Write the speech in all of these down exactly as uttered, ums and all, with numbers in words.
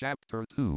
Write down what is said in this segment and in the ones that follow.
Chapter two.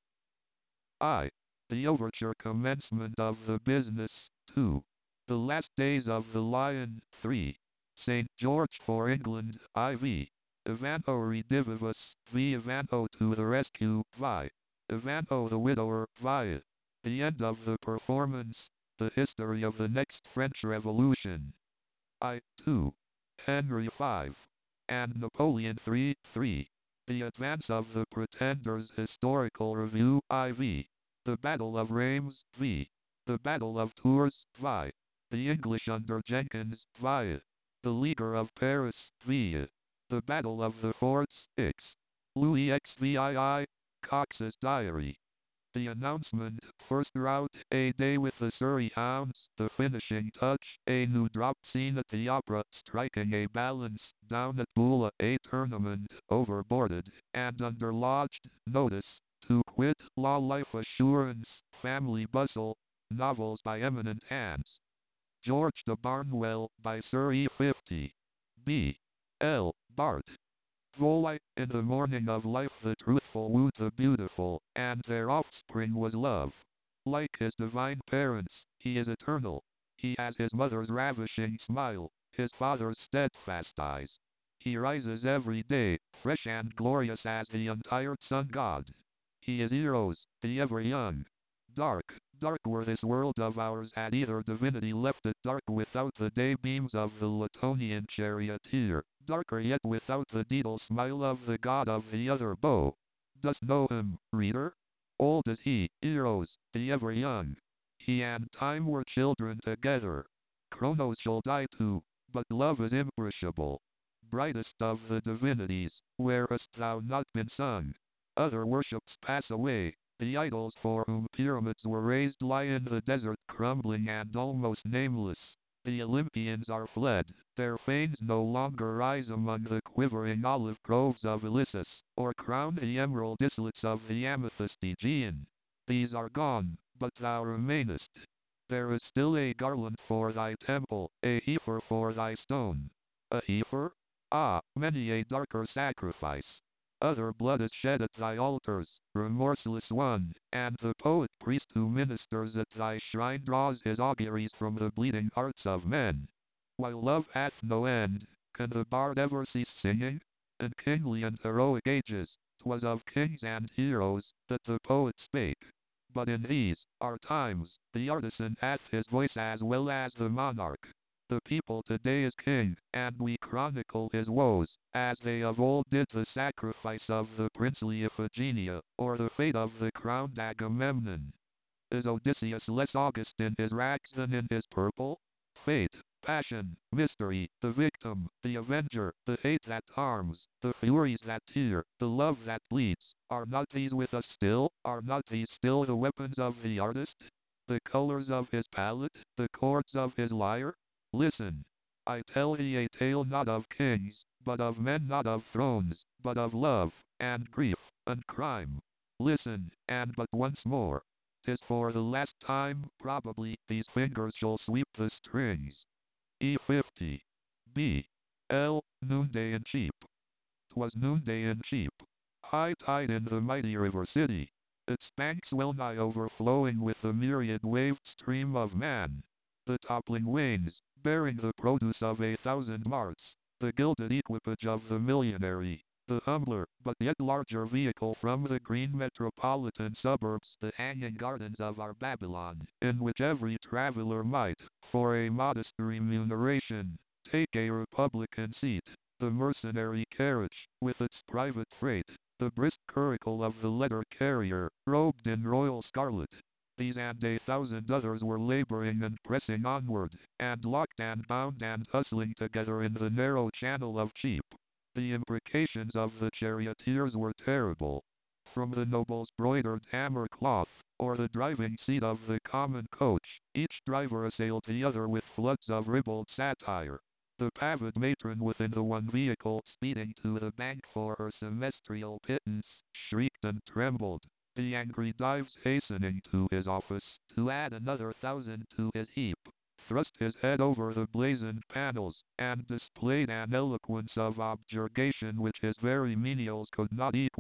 I. The Overture Commencement of the Business. two. The Last Days of the Lion. three. Saint George for England. four. Ivanhoe Redivivus. V. Ivanhoe to the Rescue. five. Ivanhoe the Widower. five. The End of the Performance. The History of the Next French Revolution. I. two. Henry the Fifth. And Napoleon the Third. three. The Advance of the Pretenders. Historical Review. four. The Battle of Reims. v. The Battle of Tours. five. The English under Jenkins. five. The Leaguer of Paris. v. The Battle of the Forts. six. Louis Xvii. Cox's Diary. The Announcement. First route. A Day with the Surrey Hounds. The Finishing Touch. A New Drop Scene at the Opera. Striking a Balance. Down at Bula. A Tournament. Overboarded. And Underlodged. Notice. To Quit. Law, Life Assurance. Family Bustle. Novels by eminent hands. George de Barnwell by Sir E. fifty. B. L. Bart. Voli, in the morning of life the truthful wooed the beautiful, and their offspring was love. Like his divine parents, he is eternal. He has his mother's ravishing smile, his father's steadfast eyes. He rises every day, fresh and glorious as the untired sun god. He is Eros, the ever young. Dark, dark were this world of ours had either divinity left it dark without the day beams of the Latonian charioteer, darker yet without the daedal smile of the god of the other bow. Dost know him, reader? Old is he, Eros, the ever young. He and time were children together. Kronos shall die too, but love is imperishable. Brightest of the divinities, where hast thou not been sung? Other worships pass away. The idols for whom pyramids were raised lie in the desert crumbling and almost nameless. The Olympians are fled, their fanes no longer rise among the quivering olive groves of Ilissus, or crown the emerald islets of the amethyst Aegean. These are gone, but thou remainest. There is still a garland for thy temple, a heifer for thy stone. A heifer? Ah, many a darker sacrifice. Other blood is shed at thy altars, remorseless one, and the poet-priest who ministers at thy shrine draws his auguries from the bleeding hearts of men. While love hath no end, can the bard ever cease singing? In kingly and heroic ages, 'twas of kings and heroes that the poet spake. But in these, our times, the artisan hath his voice as well as the monarch. The people today is king, and we chronicle his woes, as they of old did the sacrifice of the princely Iphigenia, or the fate of the crowned Agamemnon. Is Odysseus less august in his rags than in his purple? Fate, passion, mystery, the victim, the avenger, the hate that harms, the furies that tear, the love that bleeds, are not these with us still? Are not these still the weapons of the artist? The colors of his palette, the chords of his lyre? Listen, I tell thee a tale not of kings, but of men, not of thrones, but of love, and grief, and crime. Listen, and but once more. 'Tis for the last time, probably, these fingers shall sweep the strings. E fifty. B. L. Noonday in Cheap. 'Twas noonday in Cheap. High tide in the mighty river city, its banks well nigh overflowing with the myriad waved stream of man. The toppling wains, bearing the produce of a thousand marts, the gilded equipage of the millionary, the humbler, but yet larger vehicle from the green metropolitan suburbs, the hanging gardens of our Babylon, in which every traveler might, for a modest remuneration, take a republican seat, the mercenary carriage, with its private freight, the brisk curricle of the letter carrier, robed in royal scarlet. These and a thousand others were laboring and pressing onward, and locked and bound and hustling together in the narrow channel of Cheap. The imprecations of the charioteers were terrible. From the noble's broidered hammer cloth, or the driving seat of the common coach, each driver assailed the other with floods of ribald satire. The pavid matron within the one vehicle, speeding to the bank for her semestrial pittance, shrieked and trembled. The angry Dives, hastening to his office, to add another thousand to his heap, thrust his head over the blazoned panels, and displayed an eloquence of objurgation which his very menials could not equal.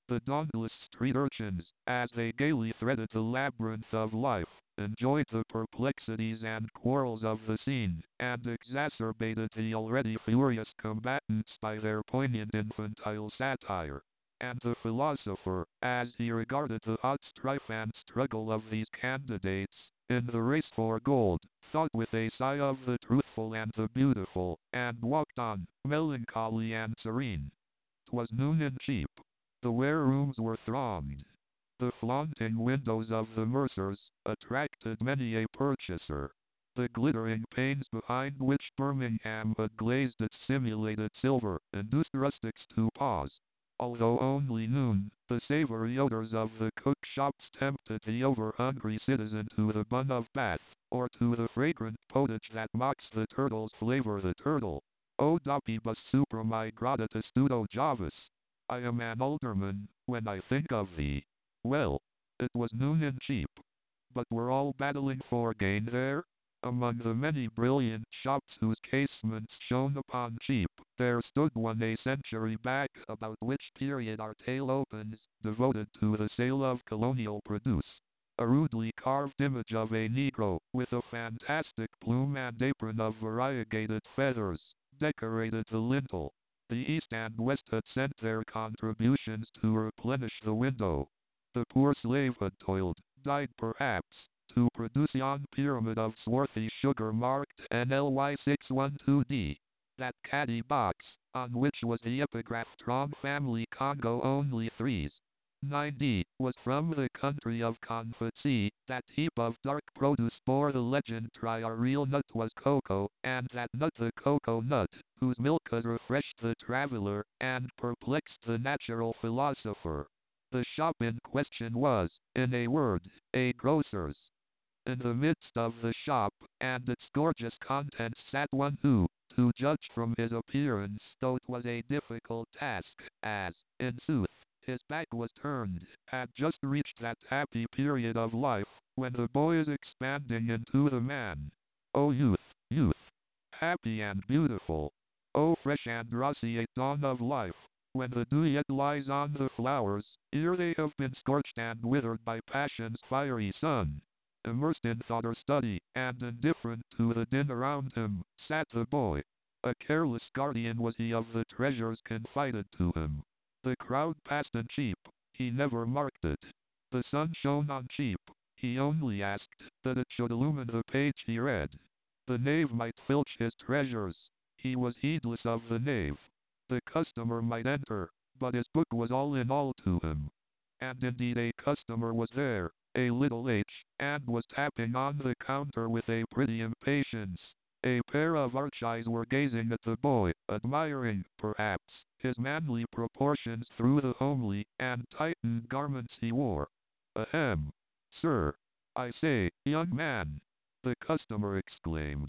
The dauntless street urchins, as they gaily threaded the labyrinth of life, enjoyed the perplexities and quarrels of the scene, and exacerbated the already furious combatants by their poignant infantile satire. And the philosopher, as he regarded the hot strife and struggle of these candidates, in the race for gold, thought with a sigh of the truthful and the beautiful, and walked on, melancholy and serene. 'Twas noon and cheap. The warerooms were thronged. The flaunting windows of the mercers attracted many a purchaser. The glittering panes behind which Birmingham had glazed its simulated silver induced rustics to pause. Although only noon, the savory odors of the cook shops tempted the over-hungry citizen to the bun of Bath, or to the fragrant potage that mocks the turtle's flavor. The turtle. O dopibus supramigrata testudo Javis. I am an alderman, when I think of thee. Well, it was noon and cheap. But were all battling for gain there? Among the many brilliant shops whose casements shone upon cheap, there stood one a century back, about which period our tale opens, devoted to the sale of colonial produce. A rudely carved image of a Negro, with a fantastic plume and apron of variegated feathers, decorated the lintel. The East and West had sent their contributions to replenish the window. The poor slave had toiled, died perhaps, to produce yon pyramid of swarthy sugar marked N L Y six one two D. That caddy box, on which was the epigraph Trong Family Congo only threes. nine D, was from the country of Confetti. That heap of dark produce bore the legend try our real nut was cocoa, and that nut the cocoa nut, whose milk has refreshed the traveler, and perplexed the natural philosopher. The shop in question was, in a word, a grocer's. In the midst of the shop, and its gorgeous contents, sat one who, to judge from his appearance, though it was a difficult task, as, in sooth, his back was turned, had just reached that happy period of life, when the boy is expanding into the man. O youth, youth! Happy and beautiful! O fresh and roseate dawn of life! When the dew yet lies on the flowers, ere they have been scorched and withered by passion's fiery sun. Immersed in thought or study, and indifferent to the din around him, sat the boy. A careless guardian was he of the treasures confided to him. The crowd passed in cheap, he never marked it. The sun shone on cheap, he only asked that it should illumine the page he read. The knave might filch his treasures, he was heedless of the knave. The customer might enter, but his book was all in all to him. And indeed a customer was there, a little H, and was tapping on the counter with a pretty impatience. A pair of arch eyes were gazing at the boy, admiring, perhaps, his manly proportions through the homely and tightened garments he wore. Ahem! Sir! I say, young man! The customer exclaimed.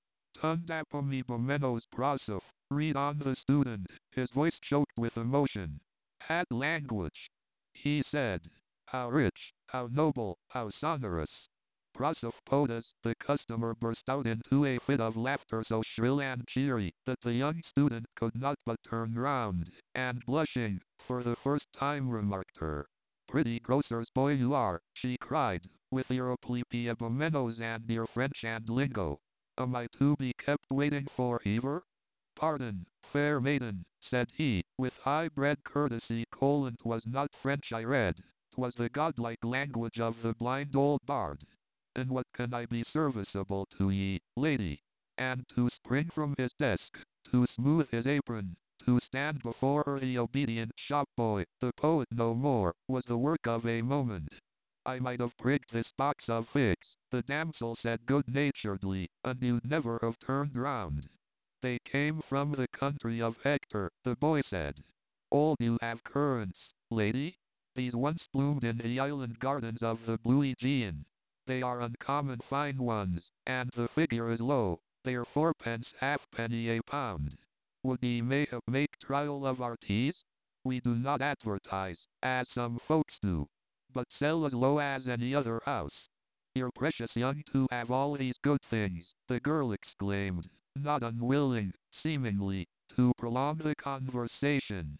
Tundapami Bomenos Prasov, read on the student, his voice choked with emotion. Had language! He said. How rich, how noble, how sonorous! Prasov Podas, the customer burst out into a fit of laughter so shrill and cheery that the young student could not but turn round, and blushing, for the first time remarked her. Pretty grocer's boy you are, she cried, with your Plepiebomenos and your French and lingo. Am I to be kept waiting for ever? Pardon, fair maiden, said he, with high-bred courtesy. Colon, 'twas not French I read, 'twas the godlike language of the blind old bard. In what can I be serviceable to ye, lady? And to spring from his desk, to smooth his apron, to stand before her the obedient shop-boy, the poet no more, was the work of a moment. I might have prigged this box of figs, the damsel said good-naturedly, and you'd never have turned round. They came from the country of Hector, the boy said. Old you have currants, lady? These once bloomed in the island gardens of the blue Aegean. They are uncommon fine ones, and the figure is low. They are fourpence halfpenny a pound. Would ye may have make trial of our teas? We do not advertise, as some folks do, but sell as low as any other house. You're precious young to have all these good things, the girl exclaimed, not unwilling, seemingly, to prolong the conversation.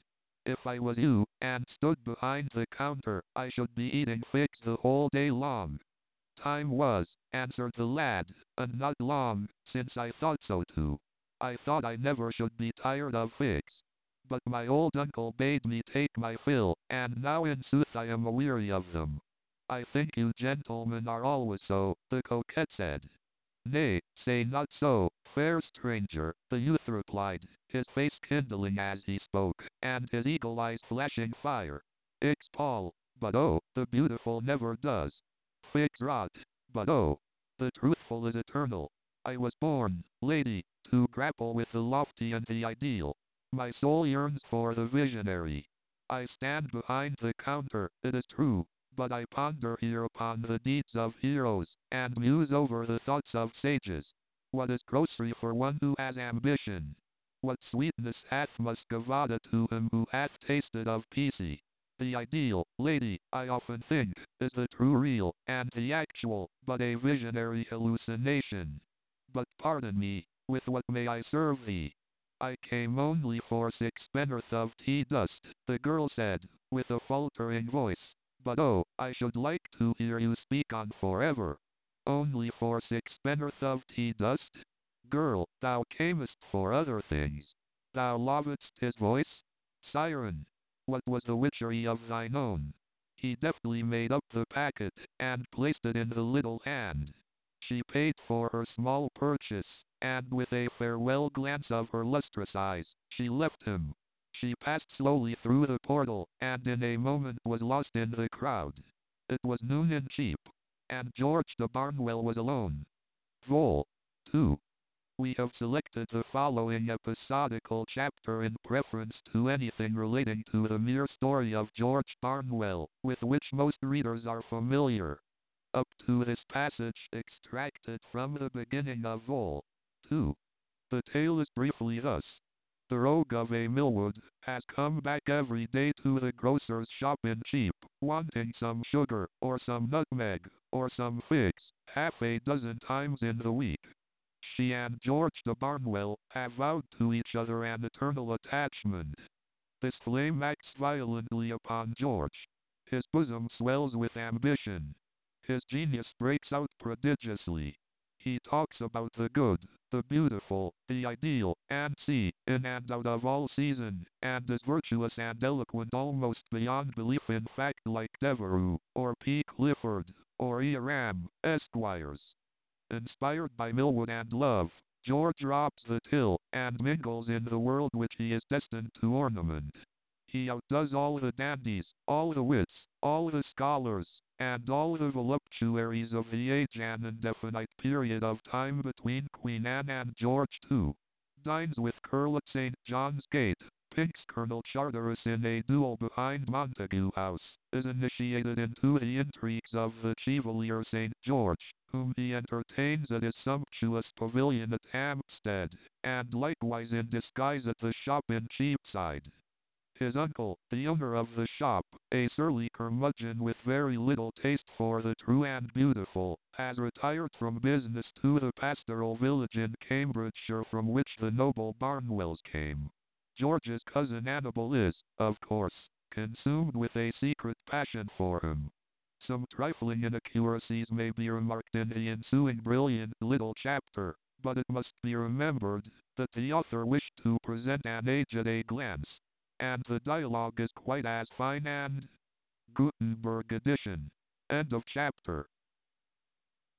If I was you, and stood behind the counter, I should be eating figs the whole day long. Time was, answered the lad, and not long, since I thought so too. I thought I never should be tired of figs. But my old uncle bade me take my fill, and now in sooth I am aweary of them. I think you gentlemen are always so, the coquette said. Nay, say not so, fair stranger, the youth replied, his face kindling as he spoke, and his eagle eyes flashing fire. Ix Paul, but oh, the beautiful never does. Figs rot, but oh, the truthful is eternal. I was born, lady, to grapple with the lofty and the ideal. My soul yearns for the visionary. I stand behind the counter, it is true, but I ponder here upon the deeds of heroes, and muse over the thoughts of sages. What is grocery for one who has ambition? What sweetness hath muscovada to him who hath tasted of peace? The ideal, lady, I often think, is the true real, and the actual, but a visionary hallucination. But pardon me, with what may I serve thee? I came only for six penn'orth of tea dust, the girl said, with a faltering voice. But oh, I should like to hear you speak on forever. Only for six penn'orth of tea dust? Girl, thou camest for other things. Thou lovedst his voice? Siren, what was the witchery of thine own? He deftly made up the packet, and placed it in the little hand. She paid for her small purchase, and with a farewell glance of her lustrous eyes, she left him. She passed slowly through the portal, and in a moment was lost in the crowd. It was noon in Cheap, and George de Barnwell was alone. Vol. two. We have selected the following episodical chapter in preference to anything relating to the mere story of George Barnwell, with which most readers are familiar. Up to this passage extracted from the beginning of Vol. two. The tale is briefly thus. The rogue of a Millwood has come back every day to the grocer's shop in Cheap, wanting some sugar, or some nutmeg, or some figs, half a dozen times in the week. She and George de Barnwell have vowed to each other an eternal attachment. This flame acts violently upon George. His bosom swells with ambition. His genius breaks out prodigiously. He talks about the good, the beautiful, the ideal, and see, in and out of all season, and is virtuous and eloquent almost beyond belief, in fact, like Devereux, or P. Clifford, or E. Ram, Esquires. Inspired by Millwood and love, George robs the till, and mingles in the world which he is destined to ornament. He outdoes all the dandies, all the wits, all the scholars, and all the voluptuaries of the age, an indefinite period of time between Queen Anne and George the Second. Dines with Curl at Saint John's Gate, pinks Colonel Charteris in a duel behind Montague House, is initiated into the intrigues of the Chevalier Saint George, whom he entertains at his sumptuous pavilion at Hampstead, and likewise in disguise at the shop in Cheapside. His uncle, the owner of the shop, a surly curmudgeon with very little taste for the true and beautiful, has retired from business to the pastoral village in Cambridgeshire from which the noble Barnwells came. George's cousin Annabel is, of course, consumed with a secret passion for him. Some trifling inaccuracies may be remarked in the ensuing brilliant little chapter, but it must be remembered that the author wished to present an age at a glance, and the dialogue is quite as fine and Gutenberg edition. End of chapter.